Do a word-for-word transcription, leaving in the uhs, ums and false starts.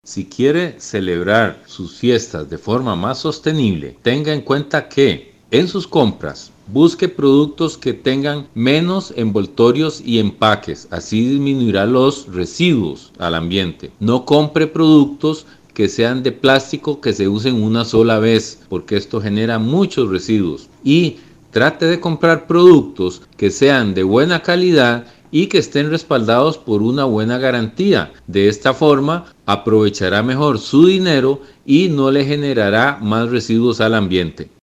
Si quiere celebrar sus fiestas de forma más sostenible, tenga en cuenta que en sus compras busque productos que tengan menos envoltorios y empaques, así disminuirá los residuos al ambiente. No compre productos que sean de plástico que se usen una sola vez, porque esto genera muchos residuos. Y trate de comprar productos que sean de buena calidad y que estén respaldados por una buena garantía. De esta forma aprovechará mejor su dinero y no le generará más residuos al ambiente.